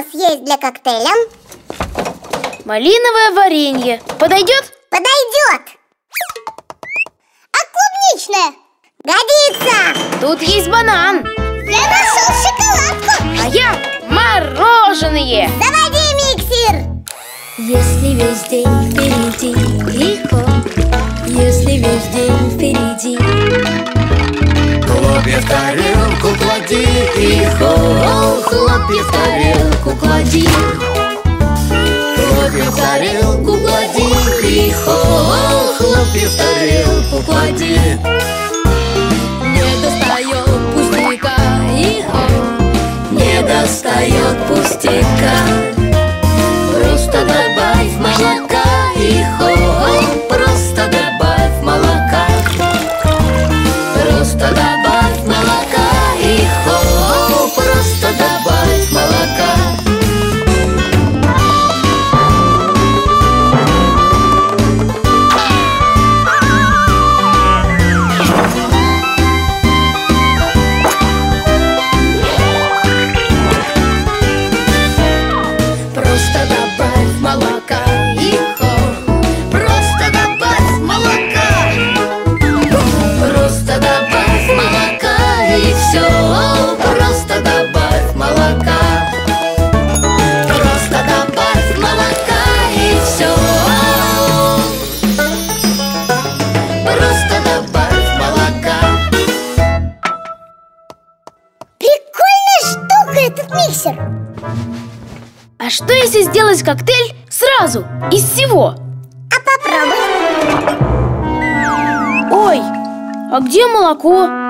нас есть для коктейля? Малиновое варенье. Подойдет? Подойдет. А клубничное? Годится. Тут есть банан. Я нашел шоколадку. А я мороженое. Заводи миксер. Если весь день впереди легко, если весь день впереди, хлопья в тарелку клади и хлопья в тарелку клади. Хлопья в тарелку клади и хлопья в тарелку клади. не достает пустяка и Не достает пустяка. Просто добавь молока и просто добавь молока. Просто добавь молока и просто добавь молока. Просто добавь молока и просто добавь молока. Просто добавь молока и все. Просто добавь молока. Просто добавь молока и все. Просто добавь молока. Прикольная штука этот миксер. А что если сделать коктейль сразу, из всего? А попробуй. Ой, а где молоко?